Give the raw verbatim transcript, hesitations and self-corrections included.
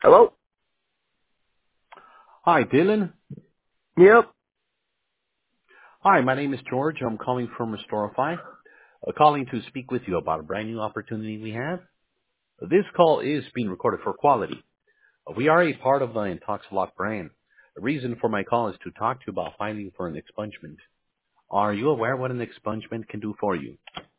Hello? Hi, Dylan. Yep. Hi, my name is George. I'm calling from Restorify, uh, calling to speak with you about a brand new opportunity we have. This call is being recorded for quality. Uh, We are a part of the Intoxilock brand. The reason for my call is to talk to you about filing for an expungement. Are you aware what an expungement can do for you?